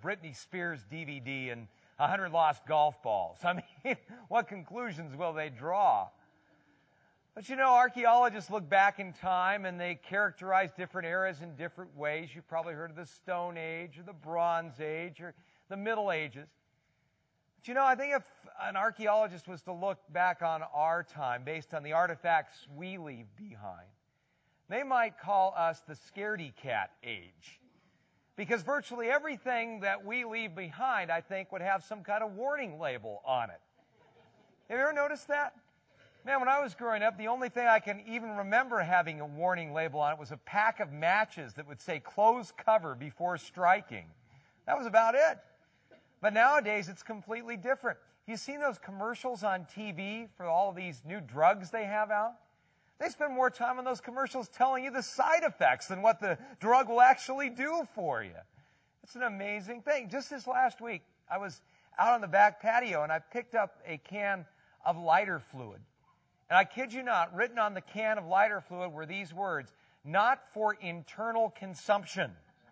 Britney Spears DVD and 100 lost golf balls. I mean, what conclusions will they draw? But you know, archaeologists look back in time and they characterize different eras in different ways. You've probably heard of the Stone Age or the Bronze Age or the Middle Ages. But you know, I think if an archaeologist was to look back on our time based on the artifacts we leave behind, they might call us the scaredy cat age. Because virtually everything that we leave behind, I think, would have some kind of warning label on it. Have you ever noticed that? Man, when I was growing up, the only thing I can even remember having a warning label on it was a pack of matches that would say close cover before striking. That was about it. But nowadays, it's completely different. You've seen those commercials on TV for all of these new drugs they have out? They spend more time on those commercials telling you the side effects than what the drug will actually do for you. It's an amazing thing. Just this last week, I was out on the back patio and I picked up a can of lighter fluid. And I kid you not, written on the can of lighter fluid were these words, "Not for internal consumption."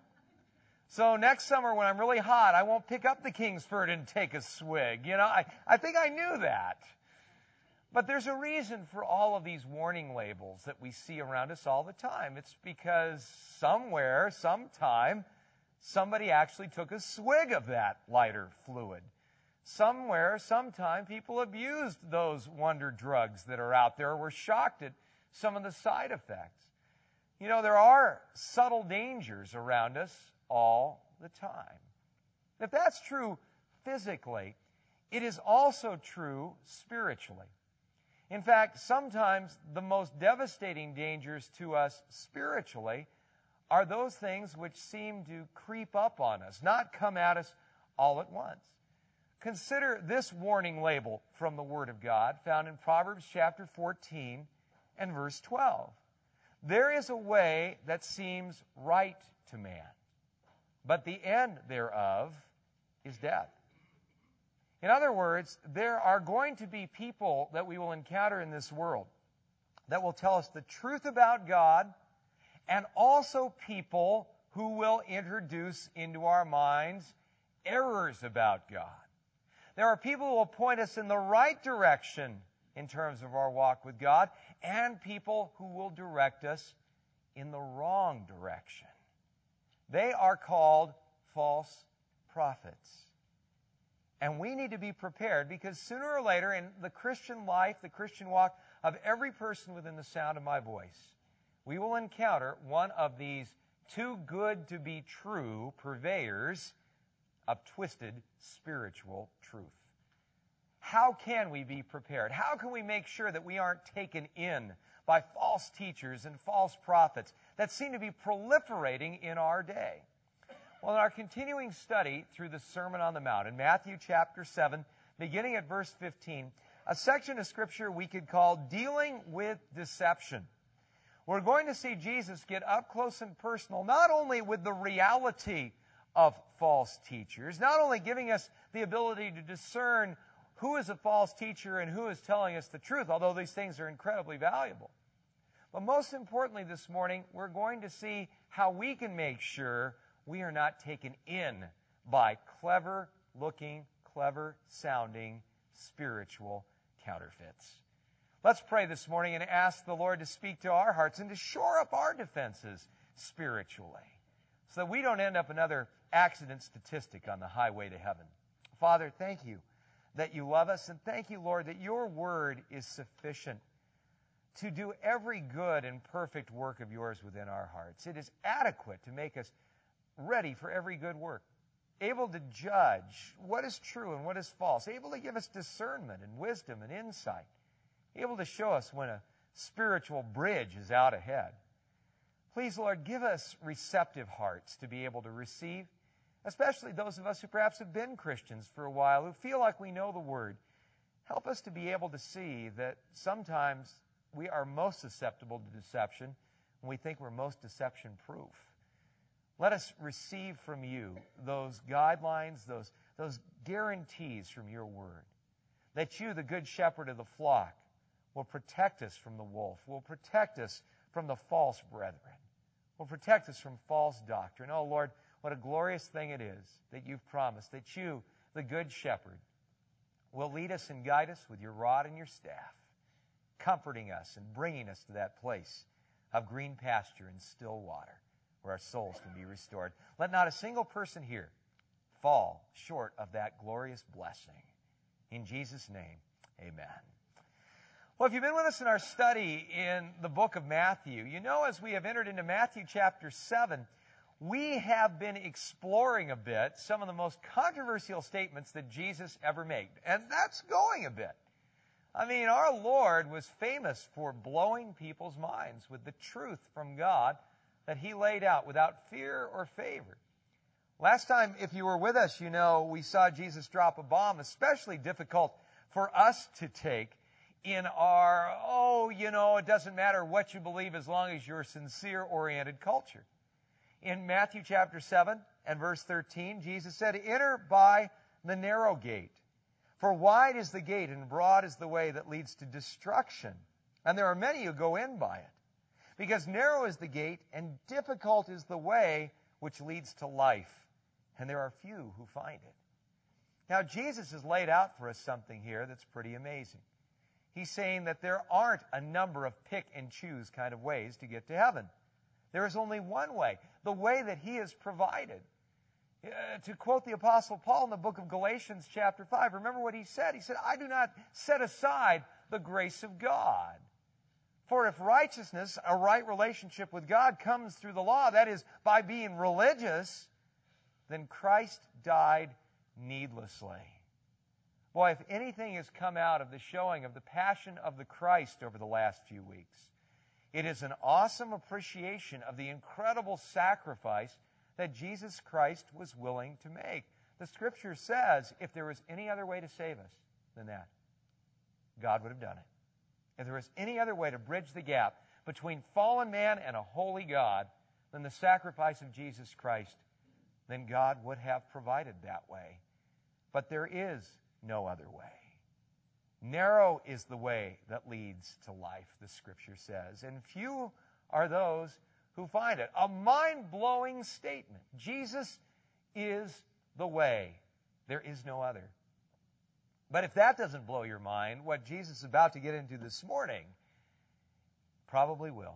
So next summer when I'm really hot, I won't pick up the Kingsford and take a swig. You know, I think I knew that. But there's a reason for all of these warning labels that we see around us all the time. It's because somewhere, sometime, somebody actually took a swig of that lighter fluid. Somewhere, sometime, people abused those wonder drugs that are out there or were shocked at some of the side effects. You know, there are subtle dangers around us all the time. If that's true physically, it is also true spiritually. In fact, sometimes the most devastating dangers to us spiritually are those things which seem to creep up on us, not come at us all at once. Consider this warning label from the Word of God found in Proverbs chapter 14 and verse 12. There is a way that seems right to man, but the end thereof is death. In other words, there are going to be people that we will encounter in this world that will tell us the truth about God, and also people who will introduce into our minds errors about God. There are people who will point us in the right direction in terms of our walk with God, and people who will direct us in the wrong direction. They are called false prophets. And we need to be prepared because sooner or later in the Christian life, the Christian walk of every person within the sound of my voice, we will encounter one of these too good to be true purveyors of twisted spiritual truth. How can we be prepared? How can we make sure that we aren't taken in by false teachers and false prophets that seem to be proliferating in our day? Well, in our continuing study through the Sermon on the Mount, in Matthew chapter 7, beginning at verse 15, a section of Scripture we could call Dealing with Deception. We're going to see Jesus get up close and personal, not only with the reality of false teachers, not only giving us the ability to discern who is a false teacher and who is telling us the truth, although these things are incredibly valuable. But most importantly this morning, we're going to see how we can make sure we are not taken in by clever-looking, clever-sounding spiritual counterfeits. Let's pray this morning and ask the Lord to speak to our hearts and to shore up our defenses spiritually so that we don't end up another accident statistic on the highway to heaven. Father, thank you that you love us, and thank you, Lord, that your word is sufficient to do every good and perfect work of yours within our hearts. It is adequate to make us ready for every good work, able to judge what is true and what is false, able to give us discernment and wisdom and insight, able to show us when a spiritual bridge is out ahead. Please, Lord, give us receptive hearts to be able to receive, especially those of us who perhaps have been Christians for a while, who feel like we know the Word. Help us to be able to see that sometimes we are most susceptible to deception when we think we're most deception-proof. Let us receive from you those guidelines, those guarantees from your word, that you, the good shepherd of the flock, will protect us from the wolf, will protect us from the false brethren, will protect us from false doctrine. Oh, Lord, what a glorious thing it is that you've promised, that you, the Good Shepherd, will lead us and guide us with your rod and your staff, comforting us and bringing us to that place of green pasture and still water where our souls can be restored. Let not a single person here fall short of that glorious blessing. In Jesus' name, amen. Well, if you've been with us in our study in the book of Matthew, you know as we have entered into Matthew chapter 7, we have been exploring a bit some of the most controversial statements that Jesus ever made. And that's going a bit. I mean, our Lord was famous for blowing people's minds with the truth from God that He laid out without fear or favor. Last time, if you were with us, you know we saw Jesus drop a bomb, especially difficult for us to take in our, it doesn't matter what you believe as long as you're sincere-oriented culture. In Matthew chapter 7 and verse 13, Jesus said, "Enter by the narrow gate. For wide is the gate and broad is the way that leads to destruction. And there are many who go in by it. Because narrow is the gate and difficult is the way which leads to life. And there are few who find it." Now, Jesus has laid out for us something here that's pretty amazing. He's saying that there aren't a number of pick and choose kind of ways to get to heaven. There is only one way, the way that He has provided. To quote the Apostle Paul in the book of Galatians chapter 5, remember what he said? He said, "I do not set aside the grace of God. For if righteousness, a right relationship with God, comes through the law, that is, by being religious, then Christ died needlessly." Boy, if anything has come out of the showing of the passion of the Christ over the last few weeks, it is an awesome appreciation of the incredible sacrifice that Jesus Christ was willing to make. The Scripture says if there was any other way to save us than that, God would have done it. If there was any other way to bridge the gap between fallen man and a holy God than the sacrifice of Jesus Christ, then God would have provided that way. But there is no other way. Narrow is the way that leads to life, the Scripture says, and few are those who find it. A mind-blowing statement. Jesus is the way. There is no other. But if that doesn't blow your mind, what Jesus is about to get into this morning probably will.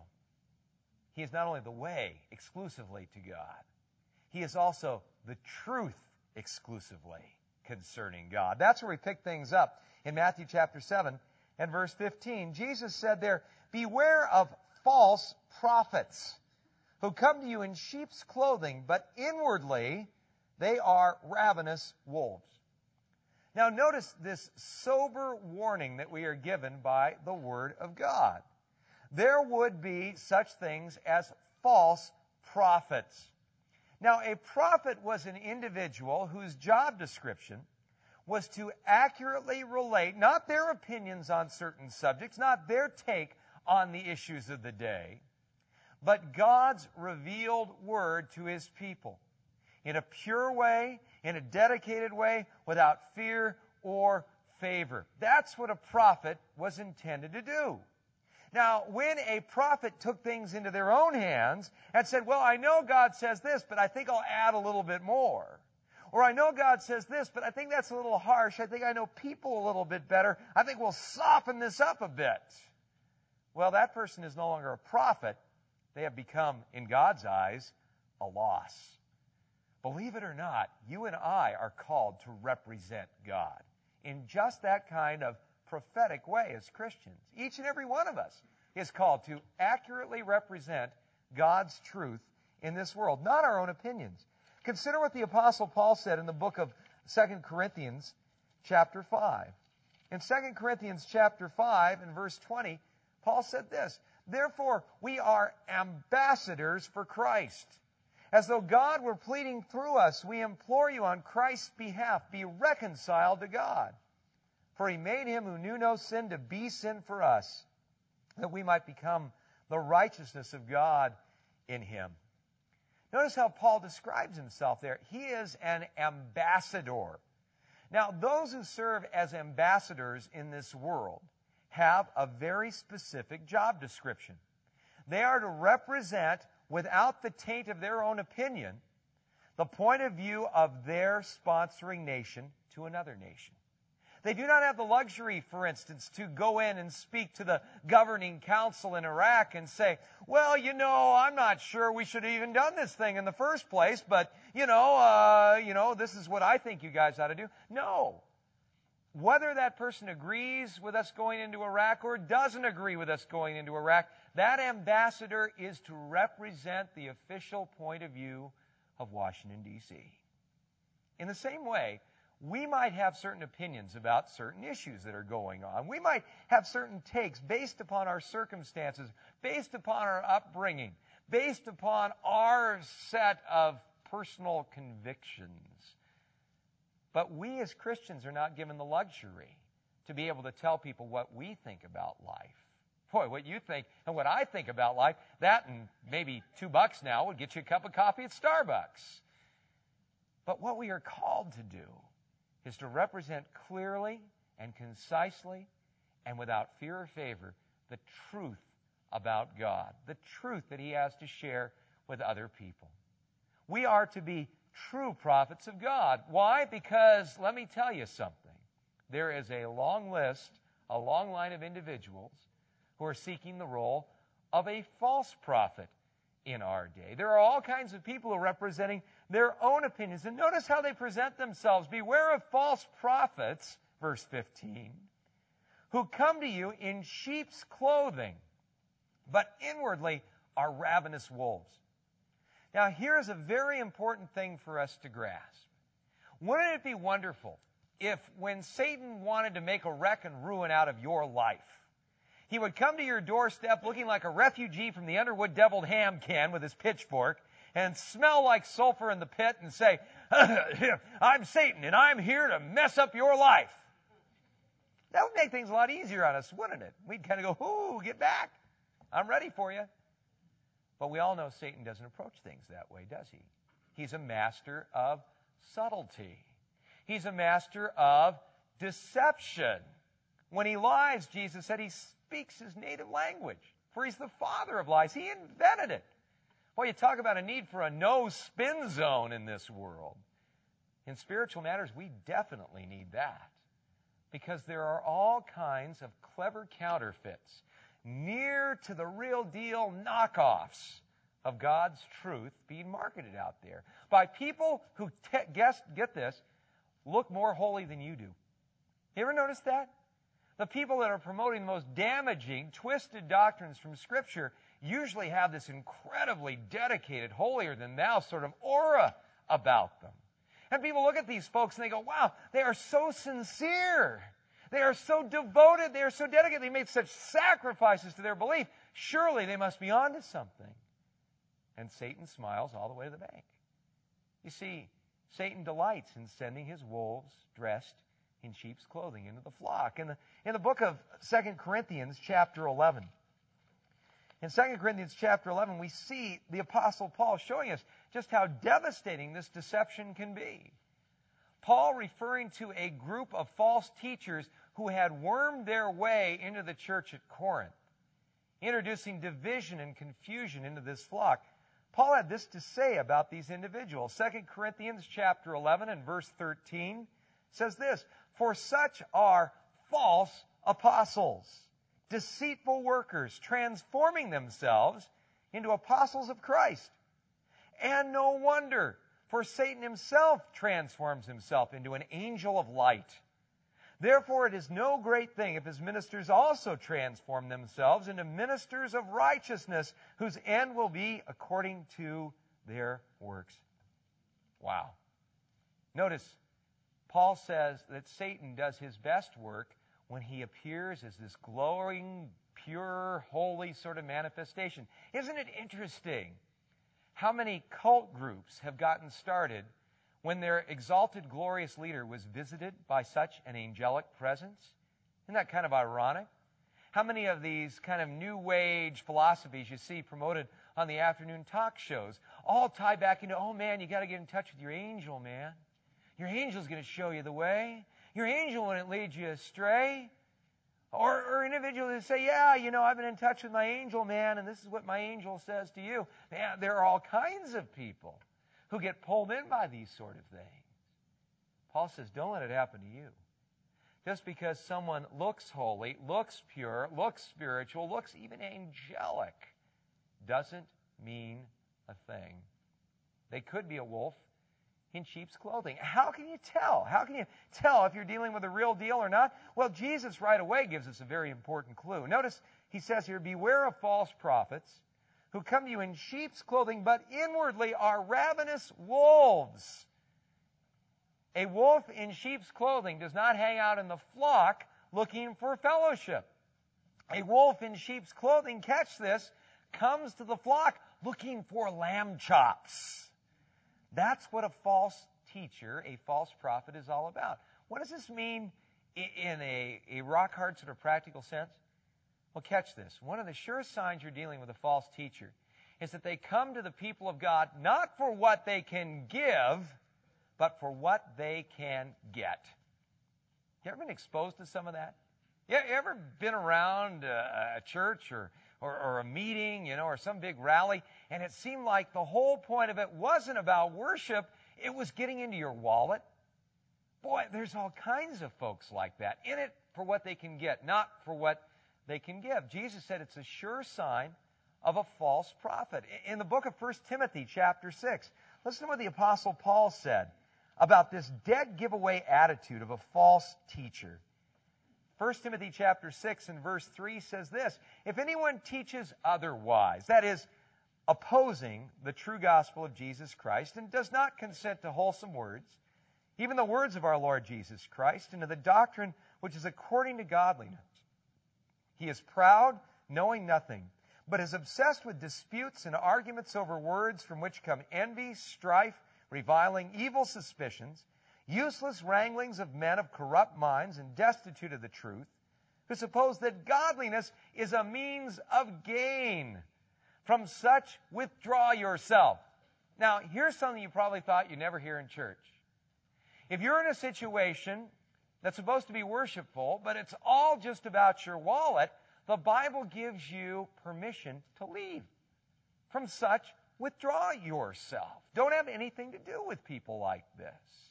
He is not only the way exclusively to God, He is also the truth exclusively concerning God. That's where we pick things up in Matthew chapter 7 and verse 15. Jesus said there, "Beware of false prophets who come to you in sheep's clothing, but inwardly they are ravenous wolves." Now notice this sober warning that we are given by the Word of God. There would be such things as false prophets. Now, a prophet was an individual whose job description was to accurately relate not their opinions on certain subjects, not their take on the issues of the day, but God's revealed Word to His people in a pure way, in a dedicated way, without fear or favor. That's what a prophet was intended to do. Now, when a prophet took things into their own hands and said, "Well, I know God says this, but I think I'll add a little bit more," or "I know God says this, but I think that's a little harsh. I think I know people a little bit better. I think we'll soften this up a bit." Well, that person is no longer a prophet. They have become, in God's eyes, a loss. Believe it or not, you and I are called to represent God in just that kind of prophetic way as Christians. Each and every one of us is called to accurately represent God's truth in this world, not our own opinions. Consider what the Apostle Paul said in the book of 2 Corinthians chapter 5. In 2 Corinthians chapter 5 and verse 20, Paul said this, "Therefore we are ambassadors for Christ. As though God were pleading through us, we implore you on Christ's behalf, be reconciled to God. For He made Him who knew no sin to be sin for us, that we might become the righteousness of God in Him." Notice how Paul describes himself there. He is an ambassador. Now, those who serve as ambassadors in this world have a very specific job description. They are to represent, without the taint of their own opinion, the point of view of their sponsoring nation to another nation. They do not have the luxury, for instance, to go in and speak to the governing council in Iraq and say, well, I'm not sure we should have even done this thing in the first place, but, this is what I think you guys ought to do. No. Whether that person agrees with us going into Iraq or doesn't agree with us going into Iraq, that ambassador is to represent the official point of view of Washington, D.C. In the same way, we might have certain opinions about certain issues that are going on. We might have certain takes based upon our circumstances, based upon our upbringing, based upon our set of personal convictions. But we as Christians are not given the luxury to be able to tell people what we think about life. Boy, what you think and what I think about life, that and maybe $2 now would get you a cup of coffee at Starbucks. But what we are called to do is to represent clearly and concisely and without fear or favor the truth about God, the truth that He has to share with other people. We are to be true prophets of God. Why? Because, let me tell you something. There is a long list, a long line of individuals who are seeking the role of a false prophet in our day. There are all kinds of people who are representing their own opinions. And notice how they present themselves. Beware of false prophets, verse 15, who come to you in sheep's clothing, but inwardly are ravenous wolves. Now, here's a very important thing for us to grasp. Wouldn't it be wonderful if when Satan wanted to make a wreck and ruin out of your life, he would come to your doorstep looking like a refugee from the Underwood deviled ham can with his pitchfork and smell like sulfur in the pit and say, I'm Satan and I'm here to mess up your life. That would make things a lot easier on us, wouldn't it? We'd kind of go, ooh, get back. I'm ready for you. But we all know Satan doesn't approach things that way, does he? He's a master of subtlety. He's a master of deception. When he lies, Jesus said he speaks his native language, for he's the father of lies. He invented it. Well, you talk about a need for a no-spin zone in this world. In spiritual matters, we definitely need that, because there are all kinds of clever counterfeits, near to the real deal knockoffs of God's truth being marketed out there by people who, get this, look more holy than you do. You ever notice that? The people that are promoting the most damaging, twisted doctrines from Scripture usually have this incredibly dedicated, holier-than-thou sort of aura about them. And people look at these folks and they go, wow, they are so sincere. They are so devoted. They are so dedicated. They made such sacrifices to their belief. Surely they must be onto something. And Satan smiles all the way to the bank. You see, Satan delights in sending his wolves dressed in sheep's clothing into the flock. In the book of 2 Corinthians chapter 11, in 2 Corinthians chapter 11, we see the Apostle Paul showing us just how devastating this deception can be. Paul referring to a group of false teachers who had wormed their way into the church at Corinth, introducing division and confusion into this flock. Paul had this to say about these individuals. 2 Corinthians chapter 11 and verse 13 says this, "For such are false apostles, deceitful workers, transforming themselves into apostles of Christ. And no wonder, for Satan himself transforms himself into an angel of light. Therefore it is no great thing if his ministers also transform themselves into ministers of righteousness, whose end will be according to their works." Wow. Notice, Paul says that Satan does his best work when he appears as this glowing, pure, holy sort of manifestation. Isn't it interesting how many cult groups have gotten started when their exalted, glorious leader was visited by such an angelic presence? Isn't that kind of ironic? How many of these kind of new age philosophies you see promoted on the afternoon talk shows all tie back into, oh man, you got to get in touch with your angel, man. Your angel's going to show you the way. Your angel wouldn't lead you astray. Or individuals that say, yeah, I've been in touch with my angel, man, and this is what my angel says to you. Man, there are all kinds of people who get pulled in by these sort of things. Paul says, don't let it happen to you. Just because someone looks holy, looks pure, looks spiritual, looks even angelic, doesn't mean a thing. They could be a wolf in sheep's clothing. How can you tell? How can you tell if you're dealing with a real deal or not? Well, Jesus right away gives us a very important clue. Notice he says here, beware of false prophets who come to you in sheep's clothing, but inwardly are ravenous wolves. A wolf in sheep's clothing does not hang out in the flock looking for fellowship. A wolf in sheep's clothing, catch this, comes to the flock looking for lamb chops. That's what a false teacher, a false prophet is all about. What does this mean in a rock-hard sort of practical sense? Well, catch this. One of the sure signs you're dealing with a false teacher is that they come to the people of God not for what they can give, but for what they can get. You ever been exposed to some of that? You ever been around a church or a meeting, or some big rally, and it seemed like the whole point of it wasn't about worship, it was getting into your wallet? Boy, there's all kinds of folks like that, in it for what they can get, not for what they can give. Jesus said it's a sure sign of a false prophet. In the book of 1 Timothy chapter 6, listen to what the Apostle Paul said about this dead giveaway attitude of a false teacher. 1 Timothy chapter 6 and verse 3 says this, if anyone teaches otherwise, that is, opposing the true gospel of Jesus Christ, and does not consent to wholesome words, even the words of our Lord Jesus Christ, and to the doctrine which is according to godliness, he is proud, knowing nothing, but is obsessed with disputes and arguments over words from which come envy, strife, reviling, evil suspicions, useless wranglings of men of corrupt minds and destitute of the truth, who suppose that godliness is a means of gain. From such, withdraw yourself. Now, here's something you probably thought you'd never hear in church. If you're in a situation that's supposed to be worshipful, but it's all just about your wallet, the Bible gives you permission to leave. From such, withdraw yourself. Don't have anything to do with people like this.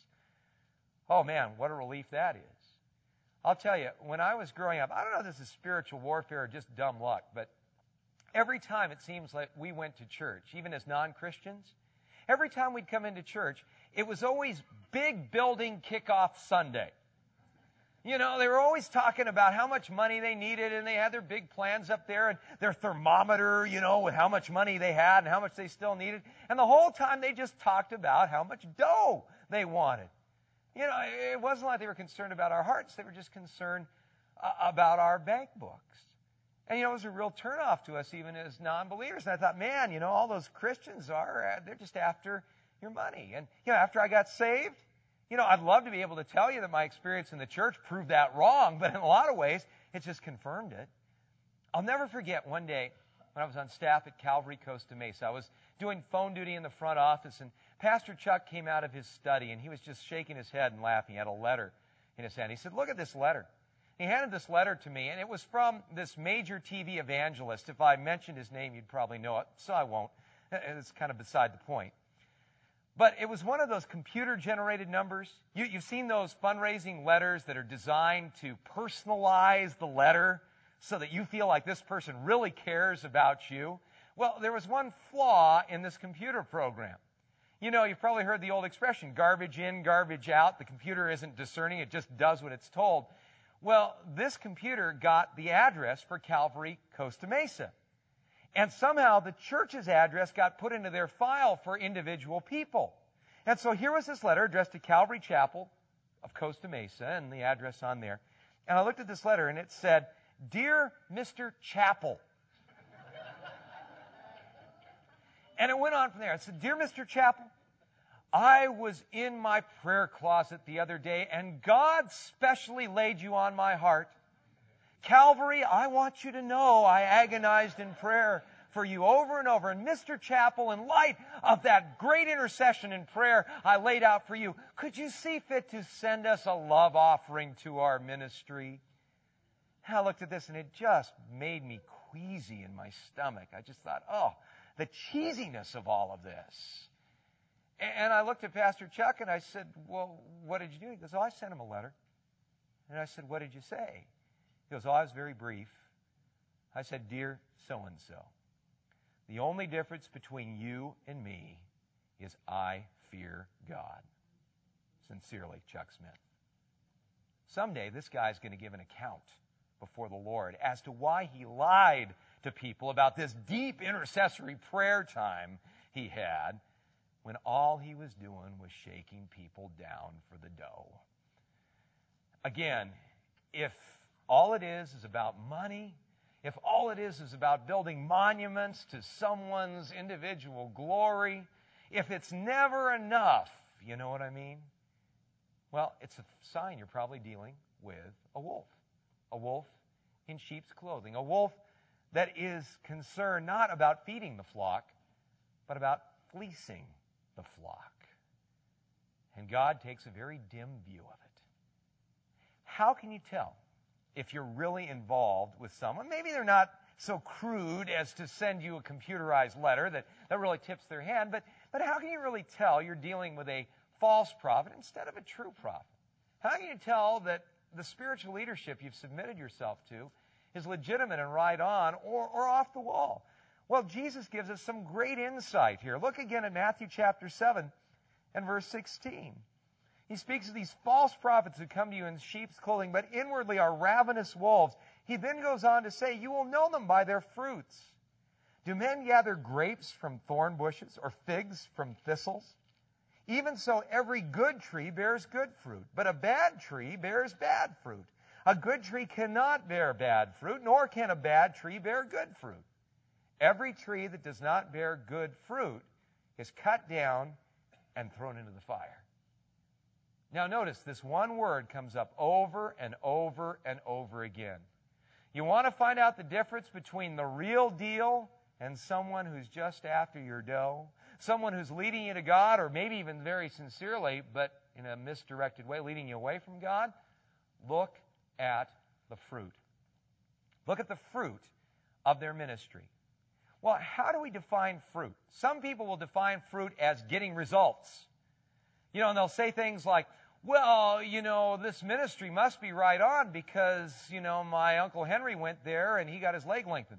Oh man, what a relief that is. I'll tell you, when I was growing up, I don't know if this is spiritual warfare or just dumb luck, but every time it seems like we went to church, even as non-Christians, every time we'd come into church, it was always big building kickoff Sunday. They were always talking about how much money they needed, and they had their big plans up there, and their thermometer, with how much money they had and how much they still needed. And the whole time they just talked about how much dough they wanted. It wasn't like they were concerned about our hearts. They were just concerned about our bank books. And, it was a real turnoff to us even as non-believers. And I thought, man, all those Christians they're just after your money. And, after I got saved, I'd love to be able to tell you that my experience in the church proved that wrong, but in a lot of ways, it just confirmed it. I'll never forget one day when I was on staff at Calvary Costa Mesa. I was doing phone duty in the front office, and Pastor Chuck came out of his study, and he was just shaking his head and laughing. He had a letter in his hand. He said, look at this letter. He handed this letter to me, and it was from this major TV evangelist. If I mentioned his name, you'd probably know it, so I won't. It's kind of beside the point. But it was one of those computer-generated numbers. You've seen those fundraising letters that are designed to personalize the letter so that you feel like this person really cares about you. Well, there was one flaw in this computer program. You've probably heard the old expression, garbage in, garbage out. The computer isn't discerning. It just does what it's told. Well, this computer got the address for Calvary Costa Mesa. And somehow the church's address got put into their file for individual people. And so here was this letter addressed to Calvary Chapel of Costa Mesa, and the address on there. And I looked at this letter, and it said, Dear Mr. Chapel. And it went on from there. It said, Dear Mr. Chapel, I was in my prayer closet the other day, and God specially laid you on my heart. Calvary, I want you to know I agonized in prayer for you over and over. And Mr. Chapel, in light of that great intercession and prayer I laid out for you, could you see fit to send us a love offering to our ministry? And I looked at this, and it just made me queasy in my stomach. I just thought, oh, the cheesiness of all of this. And I looked at Pastor Chuck and I said, well, what did you do? He goes, oh, I sent him a letter. And I said, what did you say? He goes, oh, I was very brief. I said, dear so-and-so, the only difference between you and me is I fear God. Sincerely, Chuck Smith. Someday, this guy's going to give an account before the Lord as to why he lied to people about this deep intercessory prayer time he had when all he was doing was shaking people down for the dough. Again, if all it is about money, if all it is about building monuments to someone's individual glory, if it's never enough, you know what I mean? Well, it's a sign you're probably dealing with a wolf in sheep's clothing, a wolf that is concerned not about feeding the flock, but about fleecing the flock. And God takes a very dim view of it. How can you tell if you're really involved with someone? Maybe they're not so crude as to send you a computerized letter that really tips their hand, but how can you really tell you're dealing with a false prophet instead of a true prophet? How can you tell that the spiritual leadership you've submitted yourself to is legitimate and right on or off the wall? Well, Jesus gives us some great insight here. Look again at Matthew chapter 7 and verse 16. He speaks of these false prophets who come to you in sheep's clothing, but inwardly are ravenous wolves. He then goes on to say, you will know them by their fruits. Do men gather grapes from thorn bushes or figs from thistles? Even so, every good tree bears good fruit, but a bad tree bears bad fruit. A good tree cannot bear bad fruit, nor can a bad tree bear good fruit. Every tree that does not bear good fruit is cut down and thrown into the fire. Now notice, this one word comes up over and over and over again. You want to find out the difference between the real deal and someone who's just after your dough? Someone who's leading you to God, or maybe even very sincerely, but in a misdirected way, leading you away from God? Look at the fruit. Look at the fruit of their ministry. Well, how do we define fruit? Some people will define fruit as getting results. And they'll say things like, well, this ministry must be right on because, my Uncle Henry went there and he got his leg lengthened.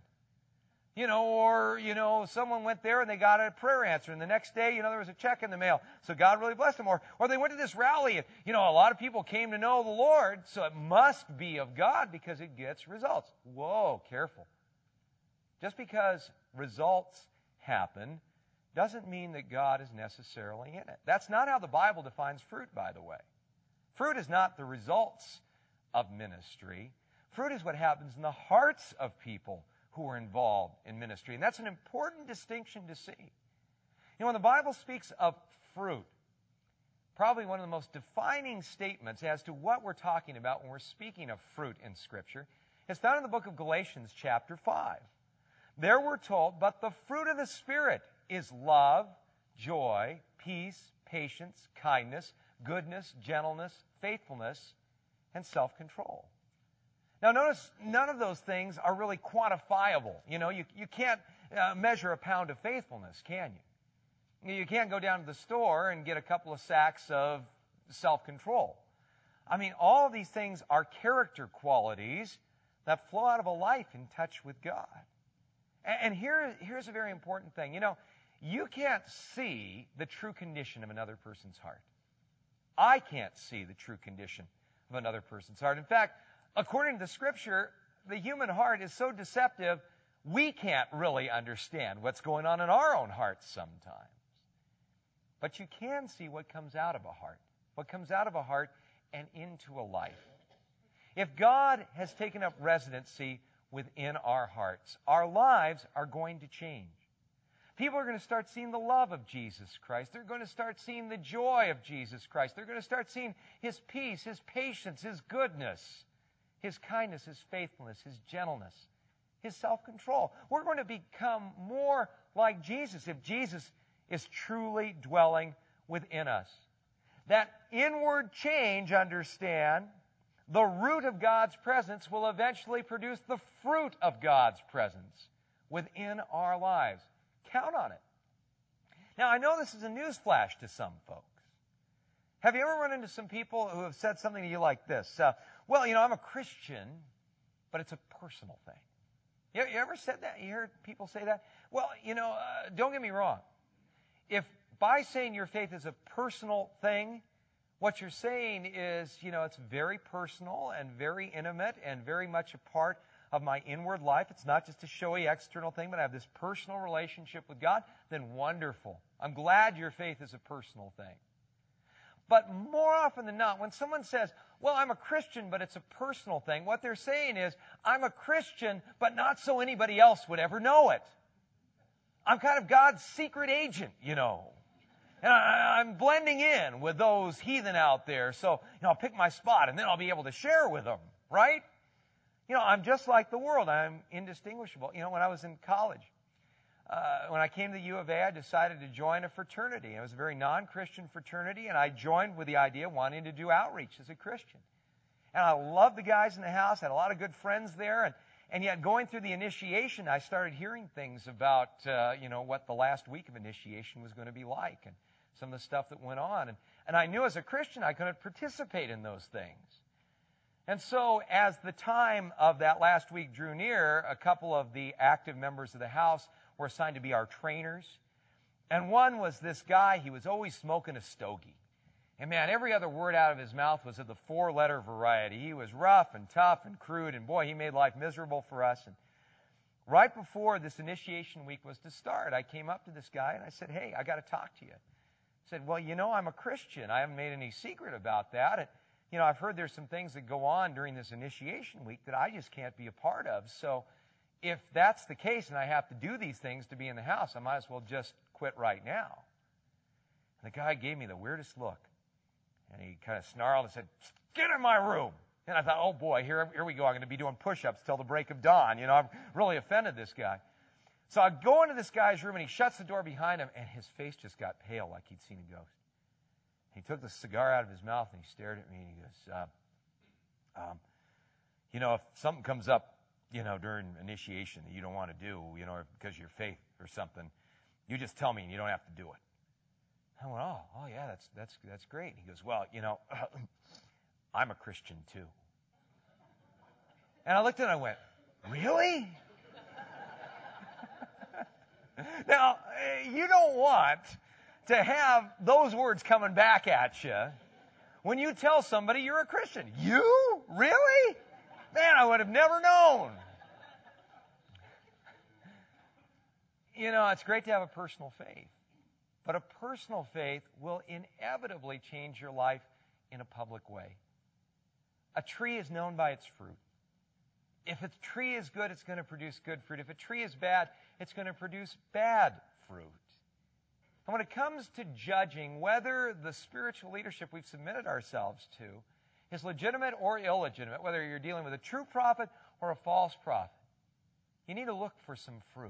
Or someone went there and they got a prayer answer, and the next day, there was a check in the mail. So God really blessed them. Or they went to this rally and, a lot of people came to know the Lord, so it must be of God because it gets results. Whoa, careful. Just because results happen doesn't mean that God is necessarily in it. That's not how the Bible defines fruit, by the way. Fruit is not the results of ministry. Fruit is what happens in the hearts of people who are involved in ministry. And that's an important distinction to see. When the Bible speaks of fruit, probably one of the most defining statements as to what we're talking about when we're speaking of fruit in Scripture is found in the book of Galatians chapter 5. There we're told, but the fruit of the Spirit is love, joy, peace, patience, kindness, goodness, gentleness, faithfulness, and self-control. Now notice, none of those things are really quantifiable. You can't measure a pound of faithfulness, can you? You can't go down to the store and get a couple of sacks of self-control. All of these things are character qualities that flow out of a life in touch with God. And here's a very important thing. You can't see the true condition of another person's heart. I can't see the true condition of another person's heart. In fact, according to the Scripture, the human heart is so deceptive, we can't really understand what's going on in our own hearts sometimes. But you can see what comes out of a heart, what comes out of a heart and into a life. If God has taken up residency within our hearts, our lives are going to change. People are going to start seeing the love of Jesus Christ. They're going to start seeing the joy of Jesus Christ. They're going to start seeing His peace, His patience, His goodness, His kindness, His faithfulness, His gentleness, His self-control. We're going to become more like Jesus if Jesus is truly dwelling within us. That inward change, understand, the root of God's presence will eventually produce the fruit of God's presence within our lives. Count on it. Now, I know this is a newsflash to some folks. Have you ever run into some people who have said something to you like this? Well, I'm a Christian, but it's a personal thing. You ever said that? You heard people say that? Well, don't get me wrong. If by saying your faith is a personal thing, what you're saying is, it's very personal and very intimate and very much a part of my inward life. It's not just a showy external thing, but I have this personal relationship with God, then wonderful. I'm glad your faith is a personal thing. But more often than not, when someone says, well, I'm a Christian, but it's a personal thing, what they're saying is, I'm a Christian, but not so anybody else would ever know it. I'm kind of God's secret agent, And I'm blending in with those heathen out there. So, I'll pick my spot, and then I'll be able to share with them, right? I'm just like the world. I'm indistinguishable. When I was in college, when I came to the U of A, I decided to join a fraternity. It was a very non-Christian fraternity, and I joined with the idea of wanting to do outreach as a Christian. And I loved the guys in the house, had a lot of good friends there, and yet going through the initiation, I started hearing things about, what the last week of initiation was going to be like, and some of the stuff that went on. And I knew as a Christian I couldn't participate in those things. And so as the time of that last week drew near, a couple of the active members of the house were assigned to be our trainers. And one was this guy, he was always smoking a stogie. And man, every other word out of his mouth was of the 4-letter variety. He was rough and tough and crude, and boy, he made life miserable for us. And right before this initiation week was to start, I came up to this guy and I said, hey, I got to talk to you. He said, well, I'm a Christian. I haven't made any secret about that. And, I've heard there's some things that go on during this initiation week that I just can't be a part of. So if that's the case and I have to do these things to be in the house, I might as well just quit right now. And the guy gave me the weirdest look. And he kind of snarled and said, get in my room. And I thought, oh boy, here we go. I'm going to be doing push-ups till the break of dawn. I've really offended this guy. So I go into this guy's room and he shuts the door behind him and his face just got pale like he'd seen a ghost. He took the cigar out of his mouth and he stared at me and he goes, if something comes up, during initiation that you don't want to do, because of your faith or something, you just tell me and you don't have to do it. I went, oh yeah, that's great. He goes, well, I'm a Christian too. And I looked at him and I went, really? Now, you don't want to have those words coming back at you when you tell somebody you're a Christian. You? Really? Man, I would have never known. It's great to have a personal faith. But a personal faith will inevitably change your life in a public way. A tree is known by its fruit. If a tree is good, it's going to produce good fruit. If a tree is bad, it's going to produce bad fruit. And when it comes to judging whether the spiritual leadership we've submitted ourselves to is legitimate or illegitimate, whether you're dealing with a true prophet or a false prophet, you need to look for some fruit.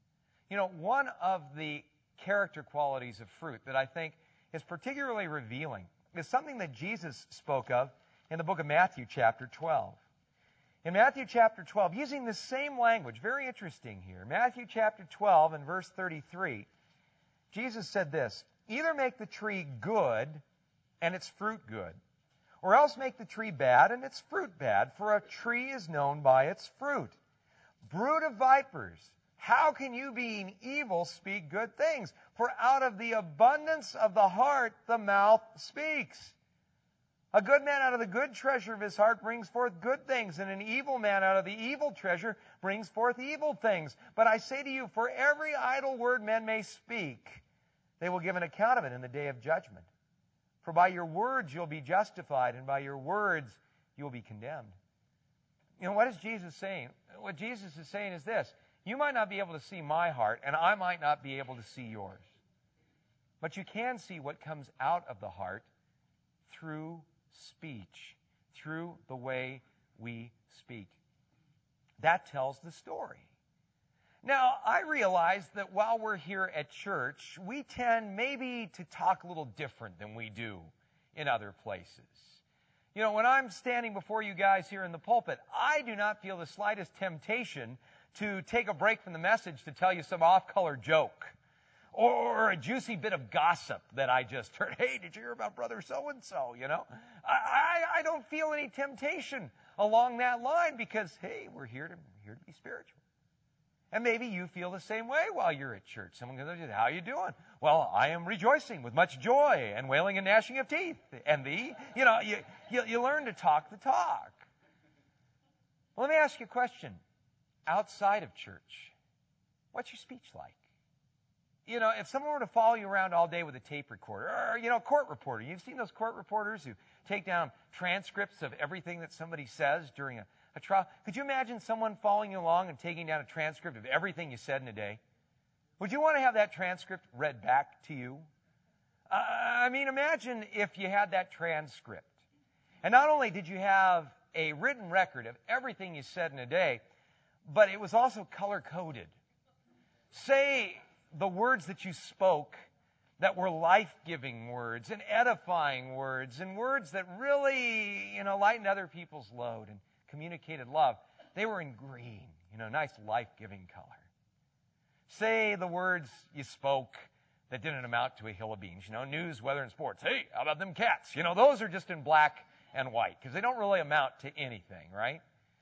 One of the character qualities of fruit that I think is particularly revealing is something that Jesus spoke of in the book of Matthew chapter 12. In Matthew chapter 12, using the same language, very interesting here, Matthew chapter 12 and verse 33, Jesus said this, either make the tree good and its fruit good, or else make the tree bad and its fruit bad, for a tree is known by its fruit. Brood of vipers, how can you, being evil, speak good things? For out of the abundance of the heart, the mouth speaks. A good man out of the good treasure of his heart brings forth good things, and an evil man out of the evil treasure brings forth evil things. But I say to you, for every idle word men may speak, they will give an account of it in the day of judgment. For by your words you'll be justified, and by your words you'll be condemned. What is Jesus saying? What Jesus is saying is this. You might not be able to see my heart, and I might not be able to see yours. But you can see what comes out of the heart through speech, through the way we speak. That tells the story. Now, I realize that while we're here at church, we tend maybe to talk a little different than we do in other places. When I'm standing before you guys here in the pulpit, I do not feel the slightest temptation to take a break from the message to tell you some off-color joke, or a juicy bit of gossip that I just heard. Hey, did you hear about brother so-and-so, I don't feel any temptation along that line because, hey, we're here to be spiritual. And maybe you feel the same way while you're at church. Someone goes, how are you doing? Well, I am rejoicing with much joy and wailing and gnashing of teeth. And you learn to talk the talk. Well, let me ask you a question. Outside of church, what's your speech like? If someone were to follow you around all day with a tape recorder, or, court reporter, you've seen those court reporters who take down transcripts of everything that somebody says during a trial. Could you imagine someone following you along and taking down a transcript of everything you said in a day? Would you want to have that transcript read back to you? Imagine if you had that transcript. And not only did you have a written record of everything you said in a day, but it was also color-coded. Say the words that you spoke that were life-giving words and edifying words and words that really, lightened other people's load and communicated love. They were in green, nice life-giving color. Say the words you spoke that didn't amount to a hill of beans, news, weather, and sports. Hey, how about them cats? Those are just in black and white because they don't really amount to anything, right?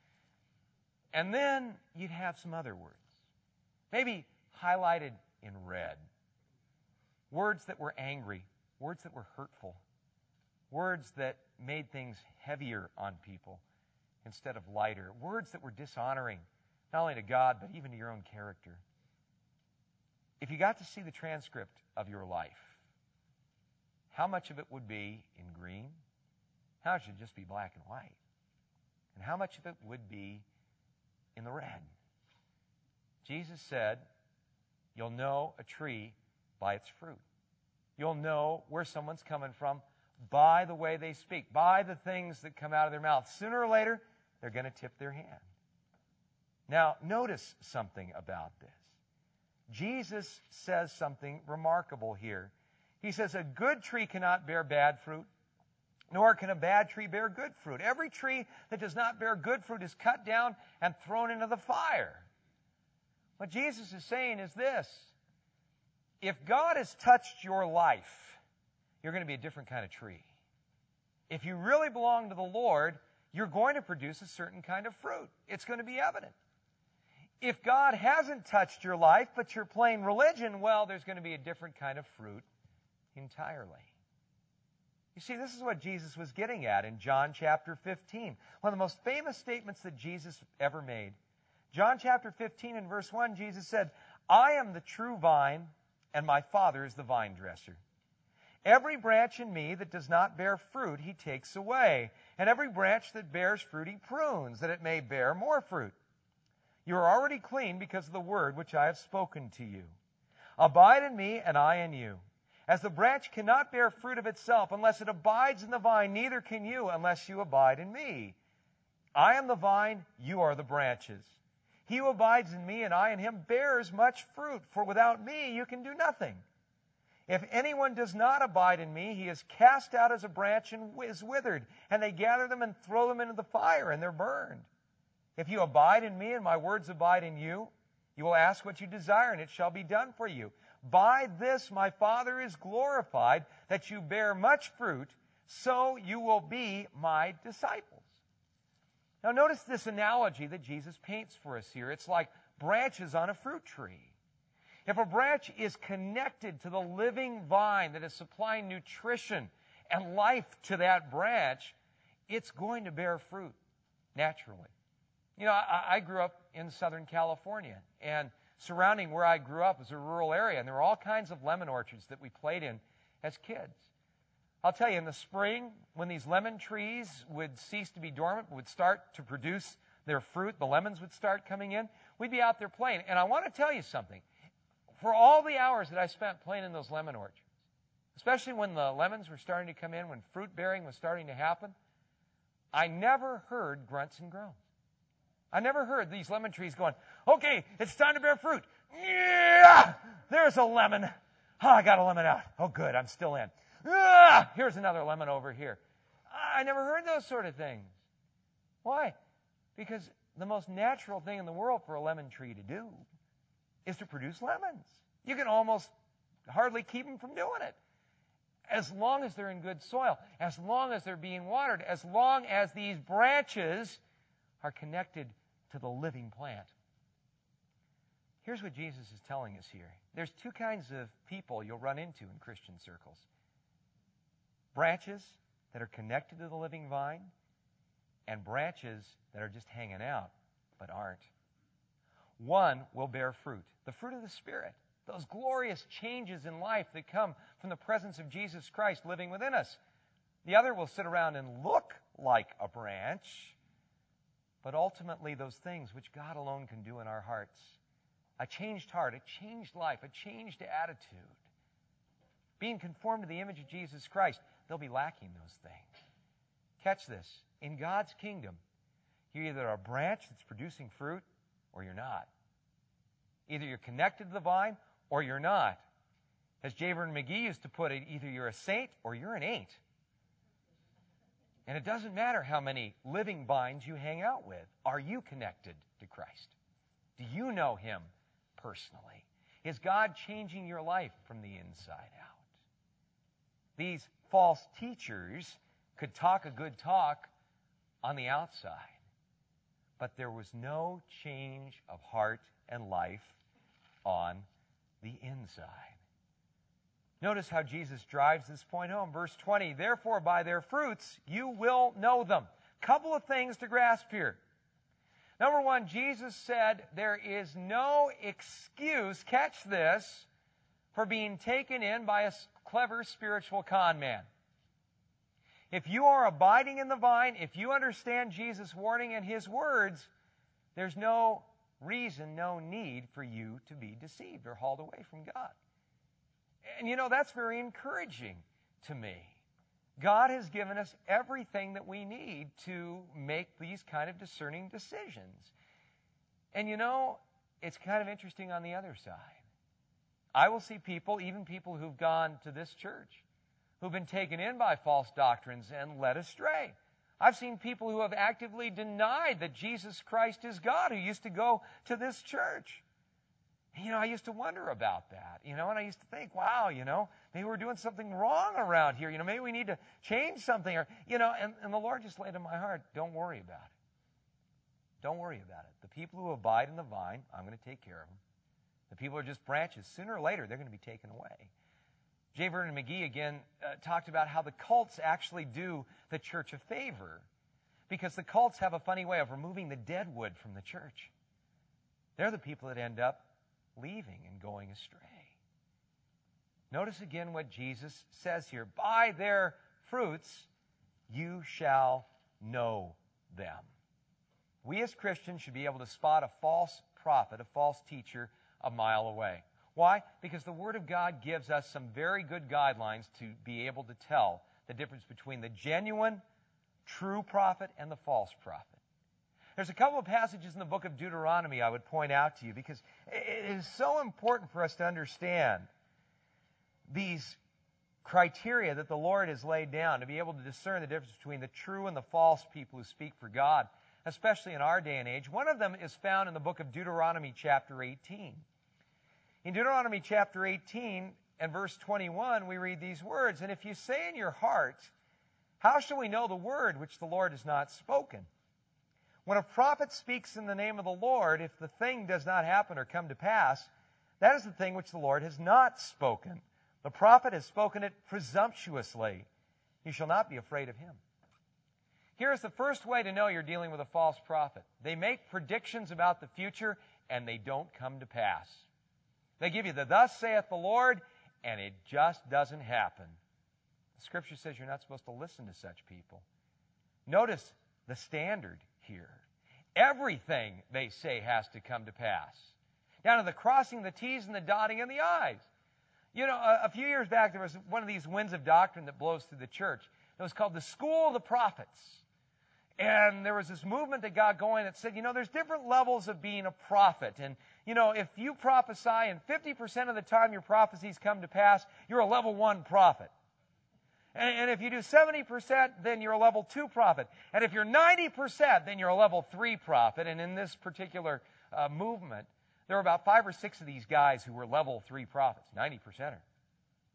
And then you'd have some other words, maybe highlighted in red. Words that were angry, words that were hurtful, words that made things heavier on people instead of lighter, words that were dishonoring, not only to God, but even to your own character. If you got to see the transcript of your life, how much of it would be in green? How much would just be black and white? And how much of it would be in the red? Jesus said, you'll know a tree by its fruit. You'll know where someone's coming from by the way they speak, by the things that come out of their mouth. Sooner or later, they're going to tip their hand. Now, notice something about this. Jesus says something remarkable here. He says, a good tree cannot bear bad fruit, nor can a bad tree bear good fruit. Every tree that does not bear good fruit is cut down and thrown into the fire. What Jesus is saying is this. If God has touched your life, you're going to be a different kind of tree. If you really belong to the Lord, you're going to produce a certain kind of fruit. It's going to be evident. If God hasn't touched your life, but you're playing religion, well, there's going to be a different kind of fruit entirely. You see, this is what Jesus was getting at in John chapter 15. One of the most famous statements that Jesus ever made. John chapter 15 and verse 1, Jesus said, I am the true vine, and my Father is the vine dresser. Every branch in me that does not bear fruit, he takes away. And every branch that bears fruit, he prunes, that it may bear more fruit. You are already clean because of the word which I have spoken to you. Abide in me, and I in you. As the branch cannot bear fruit of itself unless it abides in the vine, neither can you unless you abide in me. I am the vine, you are the branches. He who abides in me and I in him bears much fruit, for without me you can do nothing. If anyone does not abide in me, he is cast out as a branch and is withered, and they gather them and throw them into the fire, and they're burned. If you abide in me and my words abide in you, you will ask what you desire, and it shall be done for you. By this my Father is glorified, that you bear much fruit, so you will be my disciples. Now notice this analogy that Jesus paints for us here. It's like branches on a fruit tree. If a branch is connected to the living vine that is supplying nutrition and life to that branch, it's going to bear fruit naturally. I grew up in Southern California, and surrounding where I grew up was a rural area, and there were all kinds of lemon orchards that we played in as kids. I'll tell you, in the spring, when these lemon trees would cease to be dormant, would start to produce their fruit, the lemons would start coming in, we'd be out there playing. And I want to tell you something. For all the hours that I spent playing in those lemon orchards, especially when the lemons were starting to come in, when fruit bearing was starting to happen, I never heard grunts and groans. I never heard these lemon trees going, okay, it's time to bear fruit. Yeah, there's a lemon. Oh, I got a lemon out. Oh, good, I'm still in. Here's another lemon over here. I never heard those sort of things. Why? Because the most natural thing in the world for a lemon tree to do is to produce lemons. You can almost hardly keep them from doing it. As long as they're in good soil, as long as they're being watered, as long as these branches are connected to the living plant. Here's what Jesus is telling us here. There's two kinds of people you'll run into in Christian circles. Branches that are connected to the living vine, and branches that are just hanging out but aren't. One will bear fruit, the fruit of the Spirit, those glorious changes in life that come from the presence of Jesus Christ living within us. The other will sit around and look like a branch, but ultimately those things which God alone can do in our hearts. A changed heart, a changed life, a changed attitude. Being conformed to the image of Jesus Christ, they'll be lacking those things. Catch this. In God's kingdom, you're either a branch that's producing fruit or you're not. Either you're connected to the vine or you're not. As J. Vernon McGee used to put it, either you're a saint or you're an ain't. And it doesn't matter how many living vines you hang out with. Are you connected to Christ? Do you know Him personally? Is God changing your life from the inside out? These false teachers could talk a good talk on the outside, but there was no change of heart and life on the inside. Notice how Jesus drives this point home. Verse 20, therefore by their fruits you will know them. Couple of things to grasp here. Number one, Jesus said there is no excuse, catch this, for being taken in by a clever spiritual con man. If you are abiding in the vine, if you understand Jesus' warning and His words, there's no reason, no need for you to be deceived or hauled away from God. And you know, that's very encouraging to me. God has given us everything that we need to make these kind of discerning decisions. And you know, it's kind of interesting on the other side. I will see people, even people who've gone to this church, who've been taken in by false doctrines and led astray. I've seen people who have actively denied that Jesus Christ is God, who used to go to this church. You know, I used to wonder about that, and I used to think, wow, maybe we're doing something wrong around here. Maybe we need to change something. Or, and the Lord just laid in my heart, don't worry about it. Don't worry about it. The people who abide in the vine, I'm going to take care of them. The people who are just branches. Sooner or later, they're going to be taken away. J. Vernon McGee, again, talked about how the cults actually do the church a favor, because the cults have a funny way of removing the dead wood from the church. They're the people that end up leaving and going astray. Notice again what Jesus says here. By their fruits you shall know them. We as Christians should be able to spot a false prophet, a false teacher, a mile away. Why? Because the Word of God gives us some very good guidelines to be able to tell the difference between the genuine, true prophet and the false prophet. There's a couple of passages in the book of Deuteronomy I would point out to you, because it is so important for us to understand these criteria that the Lord has laid down to be able to discern the difference between the true and the false people who speak for God, especially in our day and age. One of them is found in the book of Deuteronomy chapter 18. In Deuteronomy chapter 18 and verse 21, we read these words, and if you say in your heart, how shall we know the word which the Lord has not spoken? When a prophet speaks in the name of the Lord, if the thing does not happen or come to pass, that is the thing which the Lord has not spoken. The prophet has spoken it presumptuously. You shall not be afraid of him. Here is the first way to know you're dealing with a false prophet. They make predictions about the future, and they don't come to pass. They give you the thus saith the Lord, and it just doesn't happen. The Scripture says you're not supposed to listen to such people. Notice the standard here. Everything they say has to come to pass. Down to the crossing the T's and the dotting of the I's. A few years back, there was one of these winds of doctrine that blows through the church. It was called the School of the Prophets. And there was this movement that got going that said, there's different levels of being a prophet. And, if you prophesy and 50% of the time your prophecies come to pass, you're a level 1 prophet. And if you do 70%, then you're a level 2 prophet. And if you're 90%, then you're a level 3 prophet. And in this particular movement, there were about 5 or 6 of these guys who were level 3 prophets, 90%er.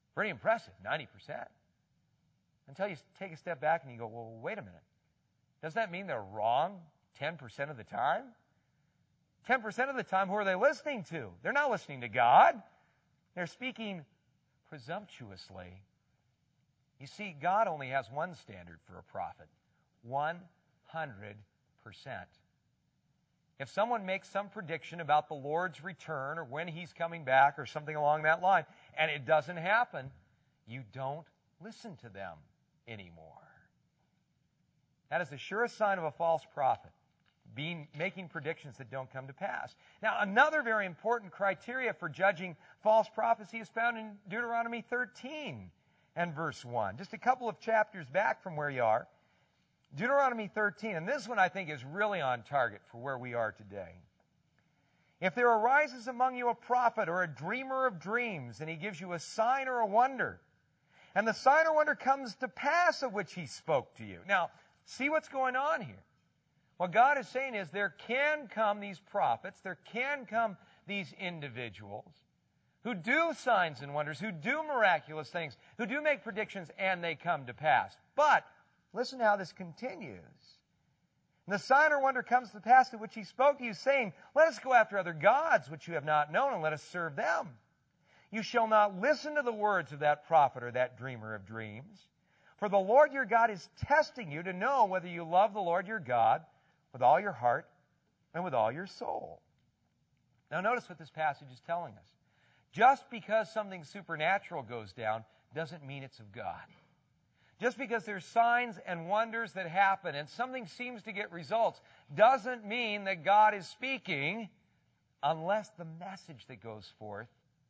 Pretty impressive, 90%. Until you take a step back and you go, well, wait a minute. Does that mean they're wrong 10% of the time? 10% of the time, who are they listening to? They're not listening to God. They're speaking presumptuously. You see, God only has one standard for a prophet, 100%. If someone makes some prediction about the Lord's return or when He's coming back or something along that line, and it doesn't happen, you don't listen to them anymore. That is the surest sign of a false prophet, making predictions that don't come to pass. Now, another very important criteria for judging false prophecy is found in Deuteronomy 13 and verse 1. Just a couple of chapters back from where you are. Deuteronomy 13, and this one I think is really on target for where we are today. If there arises among you a prophet or a dreamer of dreams, and he gives you a sign or a wonder, and the sign or wonder comes to pass of which he spoke to you. Now, see what's going on here. What God is saying is there can come these prophets, there can come these individuals who do signs and wonders, who do miraculous things, who do make predictions, and they come to pass. But listen to how this continues. And the sign or wonder comes to pass to which he spoke to you, saying, let us go after other gods which you have not known, and let us serve them. You shall not listen to the words of that prophet or that dreamer of dreams. For the Lord your God is testing you to know whether you love the Lord your God with all your heart and with all your soul. Now notice what this passage is telling us. Just because something supernatural goes down doesn't mean it's of God. Just because there's signs and wonders that happen and something seems to get results doesn't mean that God is speaking unless the message that goes forth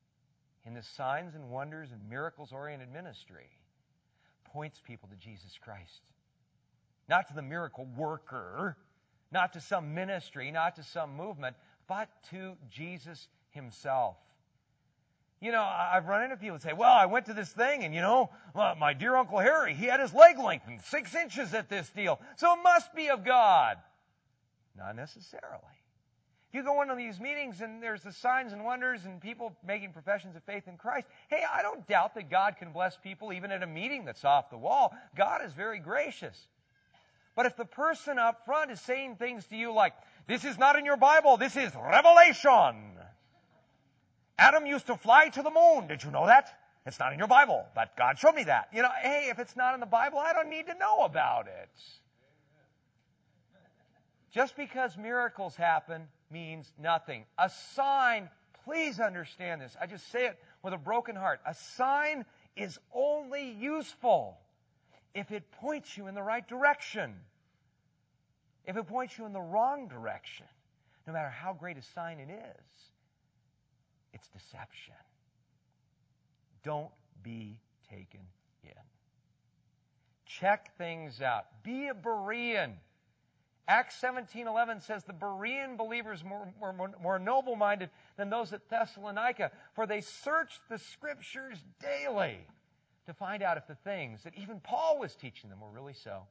in the signs and wonders and miracles-oriented ministry points people to Jesus Christ. Not to the miracle worker, not to some ministry, not to some movement, but to Jesus Himself. You know, I've run into people who say, well, I went to this thing and, my dear Uncle Harry, he had his leg lengthened 6 inches at this deal, so it must be of God. Not necessarily. If you go into these meetings and there's the signs and wonders and people making professions of faith in Christ, hey, I don't doubt that God can bless people even at a meeting that's off the wall. God is very gracious. But if the person up front is saying things to you like, this is not in your Bible, this is revelation. Adam used to fly to the moon. Did you know that? It's not in your Bible, but God showed me that. Hey, if it's not in the Bible, I don't need to know about it. Just because miracles happen means nothing. A sign, please understand this. I just say it with a broken heart. A sign is only useful if it points you in the right direction. If it points you in the wrong direction, no matter how great a sign it is, it's deception. Don't be taken in. Check things out. Be a Berean. Acts 17:11 says the Berean believers were more noble-minded than those at Thessalonica, for they searched the Scriptures daily to find out if the things that even Paul was teaching them were really so.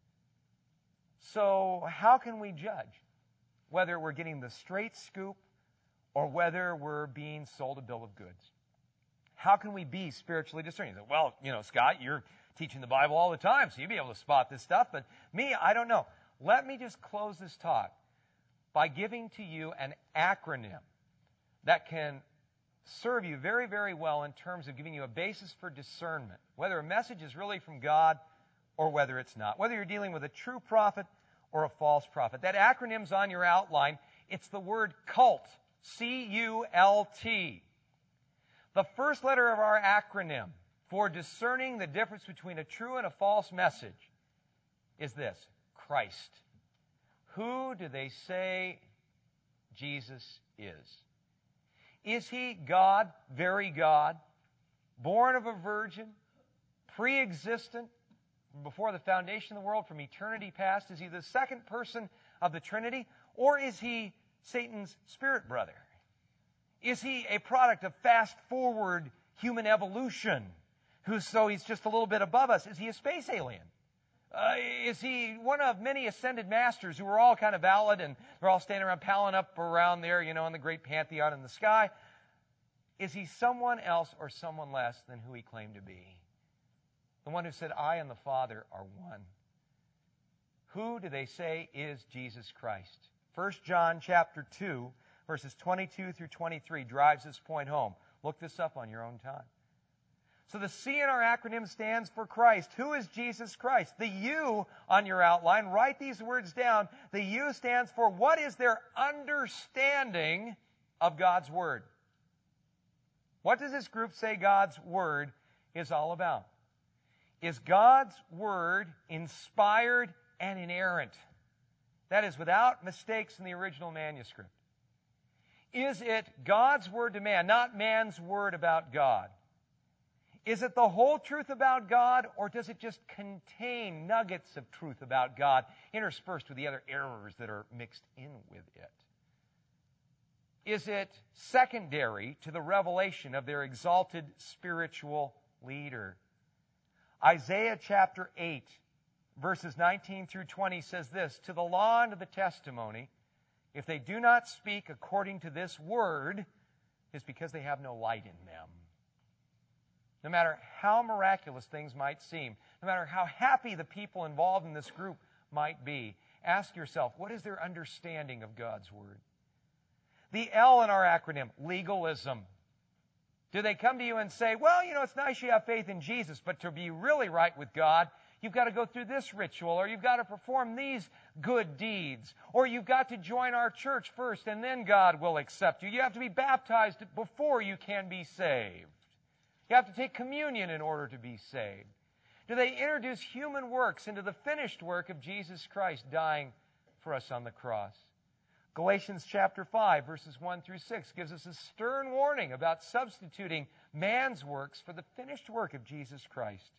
So how can we judge whether we're getting the straight scoop or whether we're being sold a bill of goods? How can we be spiritually discerning? Well, Scott, you're teaching the Bible all the time, so you'd be able to spot this stuff, but me, I don't know. Let me just close this talk by giving to you an acronym that can serve you very, very well in terms of giving you a basis for discernment, whether a message is really from God or whether it's not, whether you're dealing with a true prophet or a false prophet. That acronym's on your outline. It's the word CULT. C-U-L-T. The first letter of our acronym for discerning the difference between a true and a false message is this: Christ. Who do they say Jesus is? Is He God, very God, born of a virgin, pre-existent, before the foundation of the world, from eternity past? Is He the second person of the Trinity? Or is He Satan's spirit brother? Is He a product of fast-forward human evolution, so He's just a little bit above us? Is He a space alien? Is He one of many ascended masters who are all kind of valid and they're all standing around, palling up around there, in the great pantheon in the sky? Is he someone else or someone less than who he claimed to be? The one who said, I and the Father are one. Who do they say is Jesus Christ? 1 John chapter 2, verses 22 through 23 drives this point home. Look this up on your own time. So the C in our acronym stands for Christ. Who is Jesus Christ? The U on your outline, write these words down. The U stands for what is their understanding of God's Word? What does this group say God's Word is all about? Is God's Word inspired and inerrant? That is, without mistakes in the original manuscript. Is it God's Word to man, not man's word about God? Is it the whole truth about God, or does it just contain nuggets of truth about God interspersed with the other errors that are mixed in with it? Is it secondary to the revelation of their exalted spiritual leader? Isaiah chapter 8, verses 19 through 20 says this, to the law and to the testimony, if they do not speak according to this word, it's because they have no light in them. No matter how miraculous things might seem, no matter how happy the people involved in this group might be, ask yourself, what is their understanding of God's Word? The L in our acronym, legalism. Do they come to you and say, well, it's nice you have faith in Jesus, but to be really right with God, you've got to go through this ritual, or you've got to perform these good deeds, or you've got to join our church first, and then God will accept you. You have to be baptized before you can be saved. You have to take communion in order to be saved. Do they introduce human works into the finished work of Jesus Christ dying for us on the cross? Galatians chapter 5, verses 1 through 6 gives us a stern warning about substituting man's works for the finished work of Jesus Christ.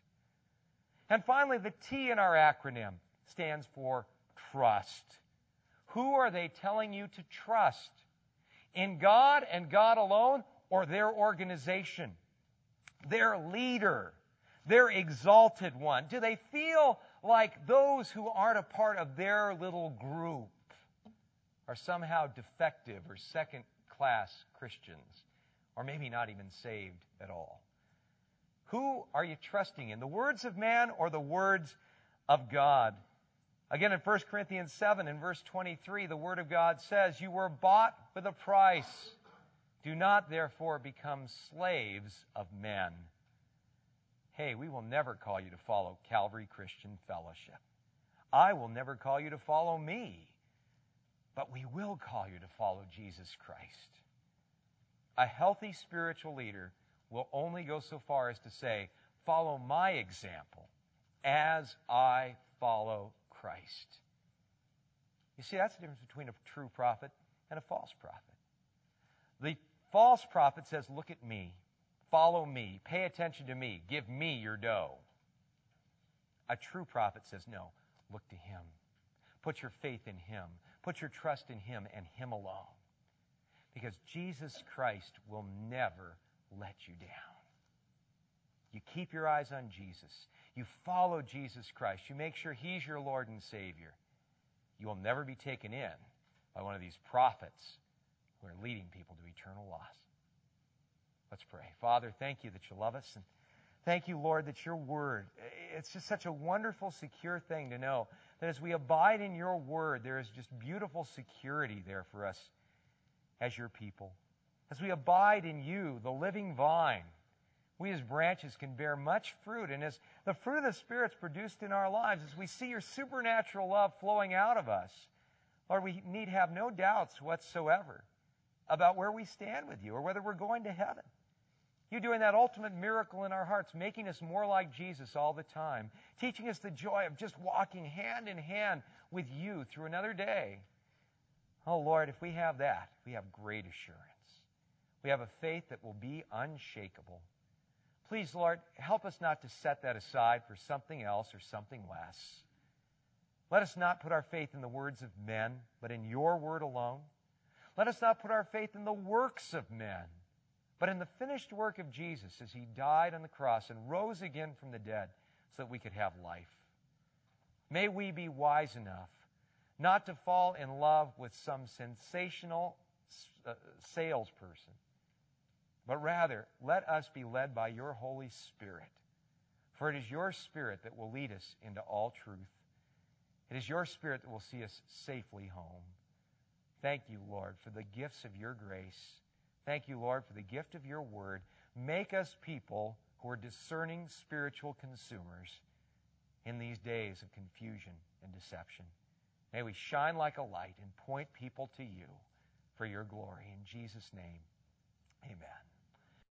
And finally, the T in our acronym stands for trust. Who are they telling you to trust? In God and God alone, or their organization? Their leader, their exalted one? Do they feel like those who aren't a part of their little group are somehow defective or second-class Christians, or maybe not even saved at all? Who are you trusting in, the words of man or the words of God? Again, in 1 Corinthians 7, in verse 23, the Word of God says, you were bought with a price. Do not, therefore, become slaves of men. Hey, we will never call you to follow Calvary Christian Fellowship. I will never call you to follow me. But we will call you to follow Jesus Christ. A healthy spiritual leader will only go so far as to say, follow my example as I follow Christ. You see, that's the difference between a true prophet and a false prophet. The false prophet says, look at me, follow me, pay attention to me, give me your dough. A true prophet says, no, look to him. Put your faith in him. Put your trust in him and him alone. Because Jesus Christ will never let you down. You keep your eyes on Jesus. You follow Jesus Christ. You make sure he's your Lord and Savior. You will never be taken in by one of these prophets who are leading people to eternal loss. Let's pray. Father, thank you that you love us. And thank you, Lord, that your word, it's just such a wonderful, secure thing to know that as we abide in your word, there is just beautiful security there for us as your people. As we abide in you, the living vine, we as branches can bear much fruit. And as the fruit of the Spirit's produced in our lives, as we see your supernatural love flowing out of us, Lord, we need have no doubts whatsoever about where we stand with you or whether we're going to heaven. You doing that ultimate miracle in our hearts, making us more like Jesus all the time, teaching us the joy of just walking hand in hand with you through another day. Oh, Lord, if we have that, we have great assurance. We have a faith that will be unshakable. Please, Lord, help us not to set that aside for something else or something less. Let us not put our faith in the words of men, but in your word alone. Let us not put our faith in the works of men, but in the finished work of Jesus as he died on the cross and rose again from the dead so that we could have life. May we be wise enough not to fall in love with some sensational salesperson, but rather let us be led by your Holy Spirit. For it is your Spirit that will lead us into all truth. It is your Spirit that will see us safely home. Thank you, Lord, for the gifts of your grace. Thank you, Lord, for the gift of your word. Make us people who are discerning spiritual consumers in these days of confusion and deception. May we shine like a light and point people to you for your glory. In Jesus' name, amen.